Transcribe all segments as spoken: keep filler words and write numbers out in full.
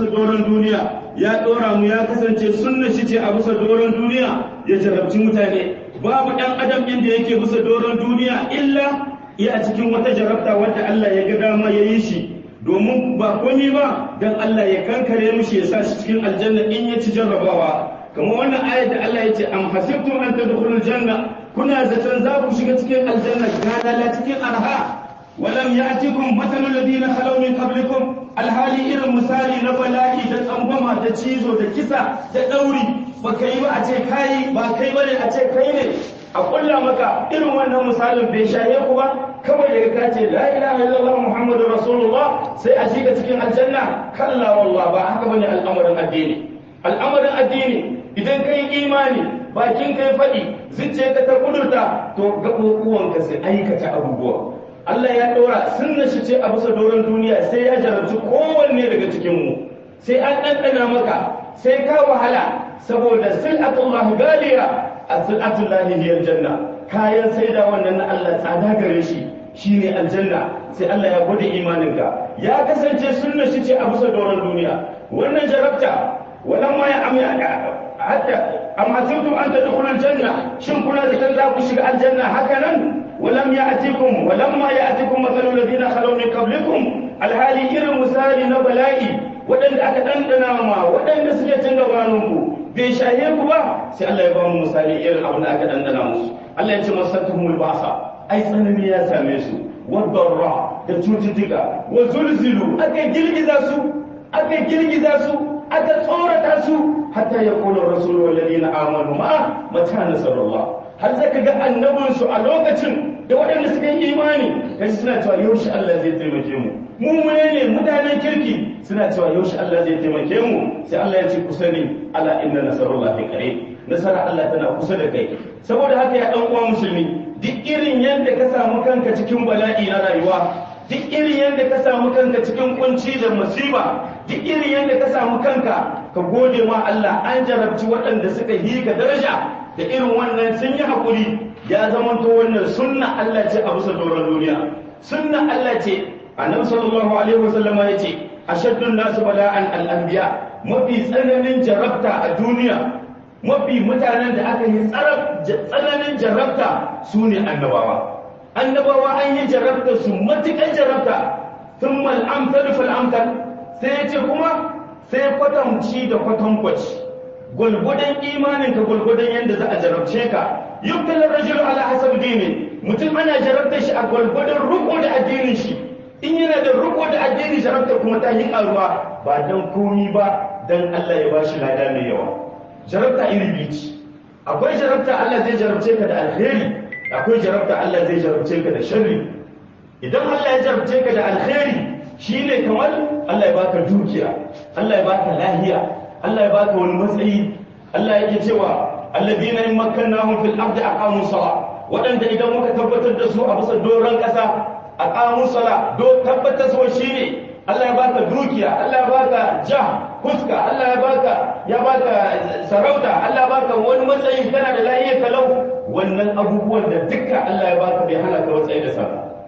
bisa doron duniya ya ɗora mu ya kasance sunna shi ce a bisa doron duniya ya jarabci mutane. Babu ɗan adam inda yake bisa doron duniya illa iya a cikin wata jarabta wadda Allah ya ga dama ya yi shi domin ba komai ba dan Allah ya kankare mushi ya sa shi cikin aljanna in ya ci jarrabawa. Kamar wannan ayat da Allah ya ce am hasibtum an tadkhulul janna, kuna zaton za ku shiga cikin aljanna kana cikin arha. ولم يأتكم مثل الذين خلوا من قبلكم alhali irin misali na bala'i da tsangwama da cizo da kisa da ɗauri ba ka yi ba a ce kayi ba kai bane a ce kai ne a kulla maka irin wannan misalin bai shaye ku ba kawai daga ka ce la ilaha illallah muhammadu rasulullah sai a shiga cikin aljanna kalla wallah ba haka bane al'amarin addini. Al'amarin addini idan kai imani bakin kai faɗi zuciyarka ta kudurta to gaɓoɓuwanka sai aikata abubuwa. Allah ya ɗora sunna shi ce a bisa doron duniya sai ya jarabci kowanne daga cikinmu sai an ɗanɗana maka sai ka wahala saboda sil'atullah galiya a sil'atullah hiyar janna kayan saida wannan na Allah tsada gare shi shine aljanna sai Allah ya gode imaninka ya kasance sunna shi ce a bisa doron duniya wannan jarabta wannan ma ya amya hatta amma kuntum an tadkhulul janna shin kuna da kan za ku shiga aljanna haka nan ولم يأتكم ولما يأتكم مثل الذين خلوا من قبلكم الحالي irin misali na bala'i waɗanda aka ɗanɗana ma waɗanda suke cin gabaninku bai shahe ku ba sai Allah ya ba mu misali irin abin da aka ɗanɗana musu. Allah ya ce masattumul ba'sa ai tsanani ya same su wadarra da cututtuka wa zulzilu aka girgiza su aka girgiza su aka tsorata su hatta yaqulu ar-rasulu wal ladina amanu ma mata nasarullah har zaka ga annabinsu a lokacin da waɗanda suka yi imani kaji suna cewa yaushe Allah zai taimake mu mu ne mutanen kirki suna cewa yaushe Allah zai taimake mu sai Allah ya ce ku sani ala inna nasarullahi qarib nasara Allah tana kusa da kai. Saboda haka ya dan uwa musulmi duk irin yanda ka samu kanka cikin bala'i na rayuwa duk irin yanda ka samu kanka cikin kunci da musiba duk irin yanda ka samu kanka ka gode ma Allah an jarabci waɗanda suka yi ka daraja da irin wannan sun yi haƙuri ya zamanto wannan sunna Allah ce a bisa doron duniya. Sunna Allah ce annabi sallallahu alaihi wasallam ya ce ashaddun nasu bala'an al-anbiya mafi tsananin jarabta a duniya mafi mutanen da aka yi tsananin jarabta su ne annabawa. Annabawa an yi jarabta su matuƙar jarabta thumma al-amthal fal amthal sai ya ce kuma sai kwatanci da kwatankwaci gwalgwadon imaninka gwalgwadon yadda za a jarabce ka yubtala rajul ala hasab dini mutum ana jarabta shi a gwalgwadon riko da addinin shi in yana da riko da addini jarabta kuma ta yi karuwa ba dan komi ba dan Allah ya bashi lada mai yawa. Jarabta iri biyu akwai jarabta Allah zai jarabce ka da alheri akwai jarabta Allah zai jarabce ka da sharri. Idan Allah ya jarabce ka da alheri shine kamar Allah ya baka dukiya Allah ya baka lahiya Allah ya baka wani matsayi. Allah yake cewa alladina in makkannahum fil ardi aqamu salat wadanda idan muka tabbatar da su a bisa doron kasa aqamu salat do tabbatar su shine Allah ya baka dukiya Allah ya baka jah fuska Allah ya baka ya baka sarauta Allah ya baka wani matsayi kana da lafiya kalau wannan abubuwan da dukkan Allah ya baka bai hana ka matsayi da sa.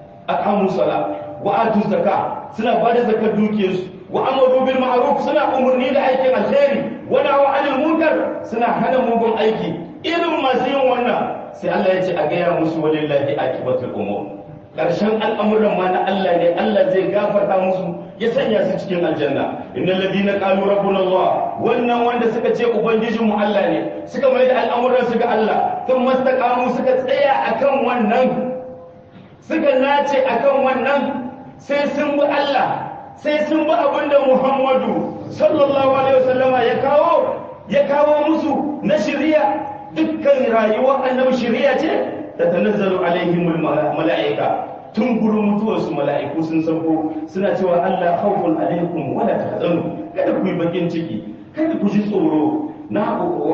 Aqamu salat wa atu zakat suna bada zakar dukiyarsu wa amaru bil ma'ruf suna umurni da aikin alheri wa nahu 'anil munkar suna hana mugun aiki. Irin masu yin wannan sai Allah ya ce a gaya musu walillahi akibatul umur karshen al'amuran ma na Allah ne Allah zai gafarta musu ya sanya su cikin aljanna. Innal ladina qalu rabbuna Allah wannan wanda suka ce ubangijin mu Allah ne suka mai da al'amuran su ga Allah sun mastaqamu suka tsaya akan wannan suka nace akan wannan sai sun bi Allah sai sun bi abinda Muhammadu sallallahu alaihi wasallam ya kawo ya kawo musu na shari'a. Dukkan rayuwar annabi shari'a ce da tanazzalu alaihimul mala'ika tun gurin mutuwar su mala'iku sun sauko suna cewa Allah khawfun alaikum wala tahzanu kada ku yi bakin ciki kada ku ji tsoro na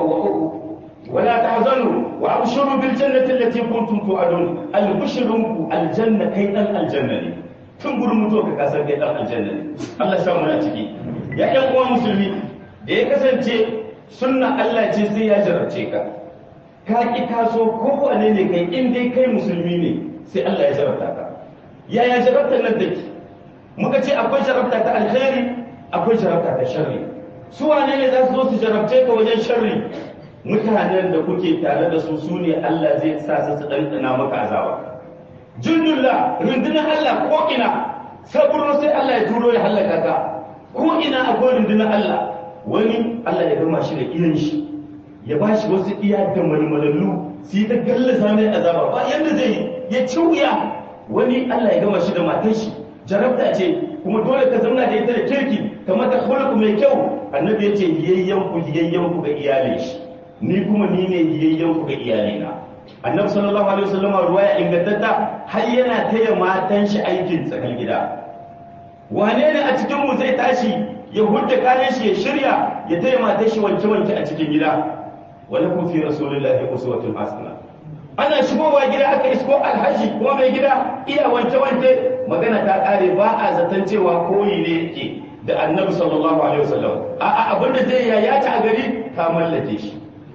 wala tahzanu wa abshiru bil jannati allati kuntum tu'adun al-bushrunku aljanna kai dan aljanna ne tun gurin mutuwa ka kasar kai dan aljanna ne. Allah ya samu na ciki ya ɗan uwa musulmi da ya kasance sunna Allah ce sai ya jarabce ka ka ki taso ko wane ne kai in dai kai musulmi ne sai Allah ya jarabta ka. Yaya jarabtar nan take? Muka ce akwai jarabta ta alkhairi akwai jarabta ta sharri. Su wane ne za su zo su jarabce ka wajen sharri? Mutanen da kuke tare da su su ne Allah zai sa su su ɗanɗana maka azaba. Jundullah, rundunar Allah ko ina, saburo sai Allah ya turo ya hallaka ka. Ko ina akwai rundunar Allah. Wani Allah ya gama shi da iyan shi, ya ba shi wasu iya da malmalallu su yi ta gallaza mai azaba ba yadda zai ya ci wuya. Wani Allah ya gama shi da matar shi, jarabta ce, kuma dole ka zauna da ita da kirki kamar ta khuluq mai kyau. Annabi ya ce hiyayyen ku hiyayyen ku ga iyalin shi, ni kuma ni ne hiyayyen ku ga iyalina. Annabi sallallahu alaihi wasallam ruwaya ingantatta har yana taya matan shi aikin tsakar gida. Wane ne a cikin mu zai tashi ya hudda kayan shi ya shirya ya taya matan shi wanke wanke a cikin gida? Wala kun fi rasulillahi uswatun hasana. Ana shigowa gida aka isko alhaji kuma mai gida iya wanke wanke, magana ta kare, ba a zaton cewa koyi ne yake da Annabi sallallahu alaihi wasallam. A'a abinda zai yaya ta a gari ka mallake shi.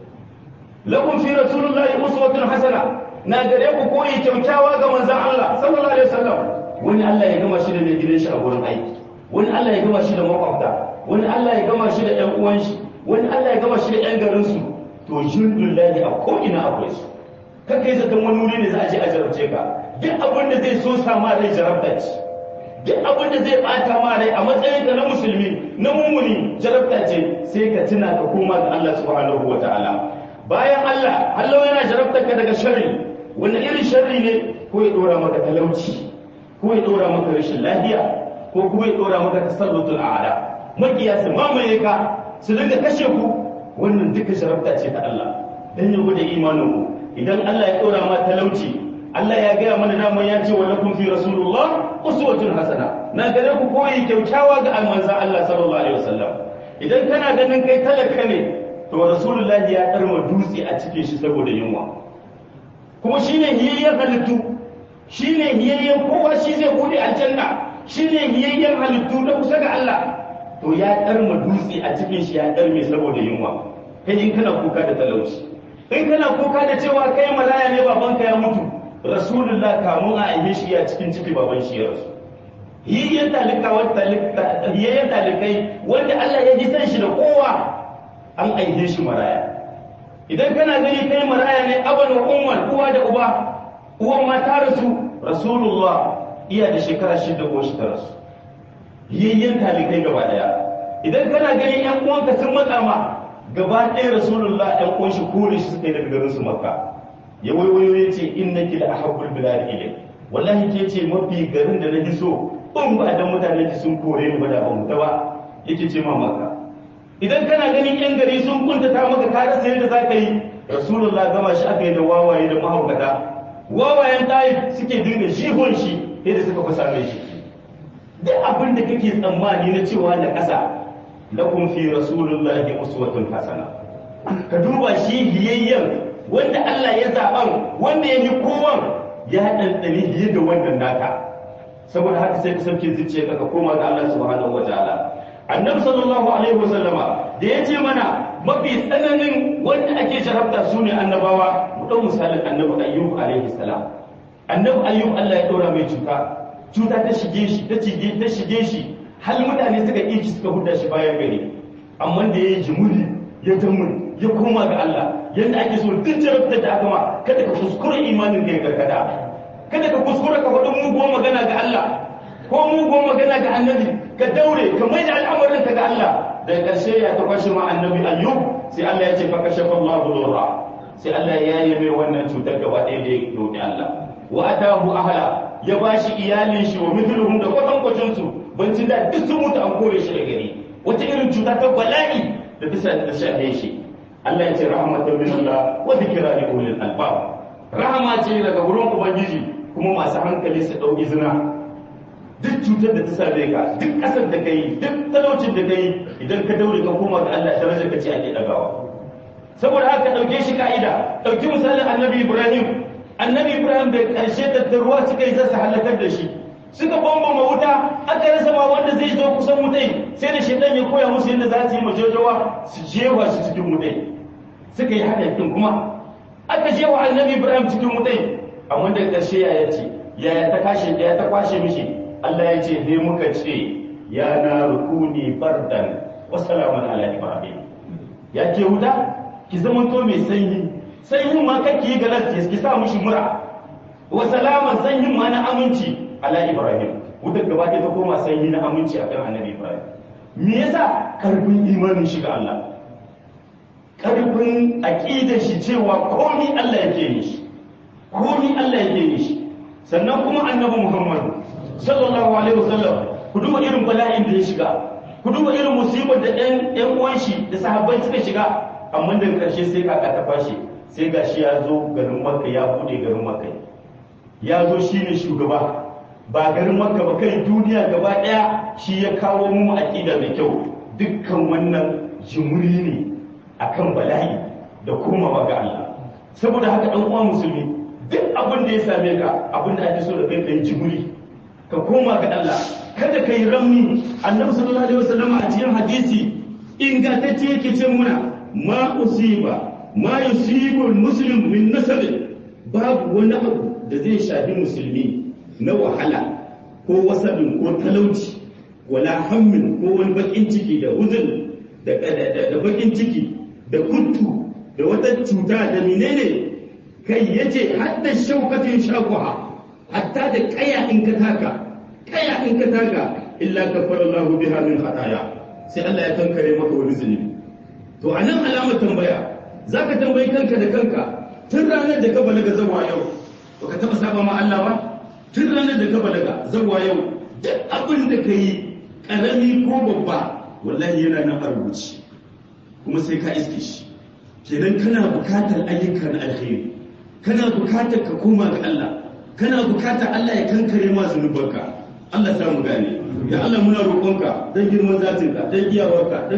Lakum fi rasulillahi uswatun hasana, na gare ku koyi kyaukyawa ga manzon Allah sallallahu alaihi wasallam. Wani Allah ya gama shi da mai gidan shi a gurin aiki, wani Allah ya gama shi da makwabta, wani Allah ya gama shi da ƴan uwan shi, wani Allah ya gama shi da ƴan garin su. To jindullahi a ko ina akwai su. Kaka yi zaton wani wuri ne za a je a jarabce ka. Duk abin da zai so sa ma rai jarabta ce. Duk abin da zai bata ma rai a matsayin ka na musulmi na mumuni jarabta ce, sai ka tuna ka koma ga Allah subhanahu wa ta'ala. Bayan Allah, Allah yana jarabtar ka daga sharri. Wani irin sharri ne? Ko ya dora maka talauci, ko ya dora maka rashin lafiya, ko kuma ya dora maka tasallutul a'la. Makiya su mamaye ka, su dinga kashe ku. Wannan duka jarabta ce ta Allah. Dan ya gode imanin ku. Idan Allah ya dora ma talauci, Allah ya gaya mana daman ya ce wa lakum fi rasulullah uswatun hasana. Na gare ku koyi kyaukyawa ga manzon Allah sallallahu alaihi wasallam. Idan kana ganin kai talaka ne, to rasulullahi ya karma dutse a cikin shi saboda yunwa. Kuma shine hiyayyen halittu, shine hiyayyen kowa, shi zai bude aljanna, shine hiyayyen halittu da kusa ga Allah. To ya karma dutse a cikin shi ya karme saboda yunwa. Kai in kana kuka da talauci, in kana kuka da cewa kai malaya ne babanka ya mutu, rasulullah kamun a aihe shi a cikin ciki baban shi ya rasu. Hiyayyen talika wanda hiyayyen talikai wanda Allah ya ji san shi da kowa, an aihe shi maraya. Idan kana gani kai maraya ne aban wa umman, uwa da uba, uwan ma ta rasu, rasulullah iya da shekara shida ko shi ta rasu. Hiyayyen talikai gaba daya. Idan kana gani yan uwanka sun matsa ma, gaba ɗaya rasulullah ɗan uwan shi kore shi suka yi daga garin su makka. Ya waiwayo ya ce innaki la ahabbul bilad ilayk, wallahi ke ce mafi garin da na ji so, in ba dan mutane ki sun kore ni ba da ban ta ba, yake ce ma makka. Idan kana ganin yan gari sun kuntata maka ka rasa yadda za ka yi, rasulullah gama shi aka yi da wawaye da mahaukata. Wawayen tayi suke dinga jihon shi yadda suka fasa mai shi. Duk abin da kake tsammani na cewa da ƙasa, lakum fi rasulillahi uswatun hasana. Ka duba shi hiyayyen wanda Allah ya zaɓan, wanda ya yi kowan, ya ɗanɗani hiye da wannan naka. Saboda haka sai ka sauke zuciya ka koma ga Allah subhanahu wa ta'ala. Annabi sallallahu alaihi wasallama da ya ce mana mafi tsananin wanda ake jarabta su ne annabawa, mu ɗau misalin annabi Ayyub alaihi salam. Annabi Ayyub Allah ya ɗora mai cuta, cuta ta shige shi, ta shige ta shige shi, hal mutane suka ƙi suka huda shi bayan gari. Amma da ya yi jimuri, ya tamun, ya koma ga Allah, yadda ake so duk jarabtar da aka ma, kada ka kuskura imanin ka ya karkata, kada ka kuskura ka faɗi muguwar magana ga Allah ko muguwar magana ga annabi, ka daure ka mai da al'amarin ka ga Allah. Daga ƙarshe ya ta kwashe ma annabi Ayyub, sai Allah ya ce fa kashafa Allahu dhurra, sai Allah ya yi mai wannan cutar gaba ɗaya da ya roƙi Allah. Wa atahu ahla, ya bashi iyalin shi wa mithluhum da kwatankwacin su, bancin da duk sun mutu an kore shi da gari. Wata irin cuta ta bala'i da ta sa ta shafe shi. Allah ya ce rahmatan min Allah wa dhikra li ulil albab. Rahama ce daga wurin Ubangiji, kuma masu hankali su dau izina. Duk cutar da ta same ka, duk kasar da kai, duk talaucin da kai, idan ka daure ka koma ga Allah darajar ka ce ake dagawa. Saboda haka dauke shi ka'ida, dauki misalin Annabi Ibrahim. Annabi Ibrahim da karshe da ruwa suka yi zasa halakar da shi. Suka bambama wuta, aka rasa ma wanda zai zo kusan wutai, sai da shaitan ya koya musu yadda za su yi majojawa su jewa shi cikin wutai. Suka yi haka din kuma aka je wa Annabi Ibrahim cikin wutai, amma da ƙarshe ya yace ya ta kashe ya ta kwashe mishi. Allah ya ce he muka ce ya na rukuni bardan wa salaman ala ibrahim. Ya ce wuta ki zama to mai sanyi, sanyin ma kake yi galar ki sa mushi mura, wa salaman sanyin ma na aminci ala ibrahim. Wutar gaba ta koma sanyi na aminci akan annabi ibrahim. Me yasa? Karfin imanin shi ga Allah, karfin aqidar shi cewa komai Allah yake yi shi, komai Allah yake yi shi. Sannan kuma annabi Muhammad sallallahu alaihi wasallam, ku duba irin bala'in da ya shiga, ku duba irin musibar da ɗan ɗan uwan shi da sahabbai suka shiga, amma daga ƙarshe sai kaka ta fashe, sai gashi ya zo garin Makka, ya bude garin Makka, ya zo shine shugaba, ba garin Makka ba kai duniya gaba ɗaya shi ya kawo mu aqida da kyau. Dukkan wannan jimuri ne akan bala'i da komawa ga Allah. Saboda haka ɗan uwa musulmi, duk abin da ya same ka, abin da ake so da kai kai jimuri, ka koma ga Allah, kada kai ramni. Annabi sallallahu alaihi wasallam a cikin hadisi ingantacce yake ce muna ma usiba ma yusibu muslim min nasab, babu wani abu da zai shafi musulmi na wahala ko wasadin ko talauci, wala hammin ko wani bakin ciki da uzun da da bakin ciki da kuntu da wata cuta da menene, kai yace hatta shaukatin shaqwa, hatta da kaya in ka taka, kaya in ka taka, illa kafara Allah biha min khataya, sai Allah ya kankare maka wani zunubi. To anan alamar tambaya, zaka tambayi kanka da kanka, tun ranar da ka balaga zawa yau baka taba saba ma Allah ba? Tun ranar da ka balaga zawa yau duk abin da kai karami ko babba wallahi yana nan a rubuce, kuma sai ka iske shi. Kenan kana bukatar ayyukan alkhairi, kana bukatar ka koma ga Allah, kana bukatar Allah ya kankare ma zunubanka. Allah ya samu gane. Ya Allah muna roƙonka dan girman zatinka, dan iyawarka.